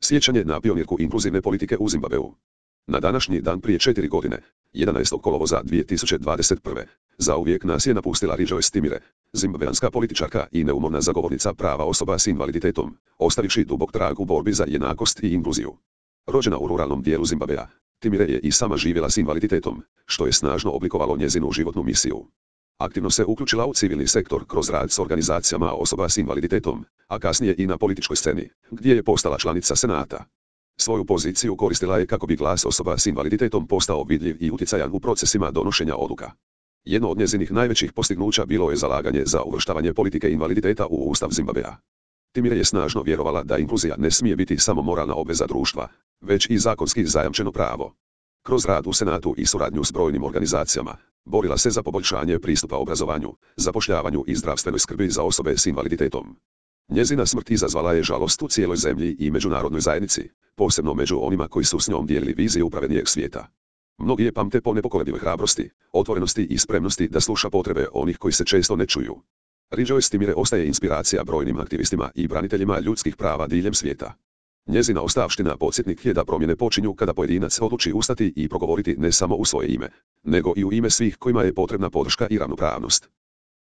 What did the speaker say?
Sjećanje na pionirku inkluzivne politike u Zimbabveu. Na današnji dan prije 4 godine, 11. kolovoza 2021. zauvijek nas je napustila Rejoice Timire, zimbabveanska političarka i neumorna zagovornica prava osoba s invaliditetom, ostavivši dubok trag u borbi za jednakost i inkluziju. Rođena u ruralnom dijelu Zimbabvea, Timire je i sama živjela s invaliditetom, što je snažno oblikovalo njezinu životnu misiju. Aktivno se uključila u civilni sektor kroz rad s organizacijama osoba s invaliditetom, a kasnije i na političkoj sceni, gdje je postala članica Senata. Svoju poziciju koristila je kako bi glas osoba s invaliditetom postao vidljiv i utjecajan u procesima donošenja odluka. Jedno od njezinih najvećih postignuća bilo je zalaganje za uvrštavanje politike invaliditeta u Ustav Zimbabvea. Timire je snažno vjerovala da inkluzija ne smije biti samo moralna obveza društva, već i zakonski zajamčeno pravo. Kroz rad u Senatu i suradnju s brojnim organizacijama, borila se za poboljšanje pristupa obrazovanju, zapošljavanju i zdravstvenoj skrbi za osobe s invaliditetom. Njezina smrt izazvala je žalost u cijeloj zemlji i međunarodnoj zajednici, posebno među onima koji su s njom dijelili viziju pravednijeg svijeta. Mnogi je pamte po nepokolebljivoj hrabrosti, otvorenosti i spremnosti da sluša potrebe onih koji se često ne čuju. Rejoice Timire ostaje inspiracija brojnim aktivistima i braniteljima ljudskih prava diljem svijeta. Njezina ostavština podsjetnik je da promjene počinju kada pojedinac odluči ustati i progovoriti ne samo u svoje ime, nego i u ime svih kojima je potrebna podrška i ravnopravnost.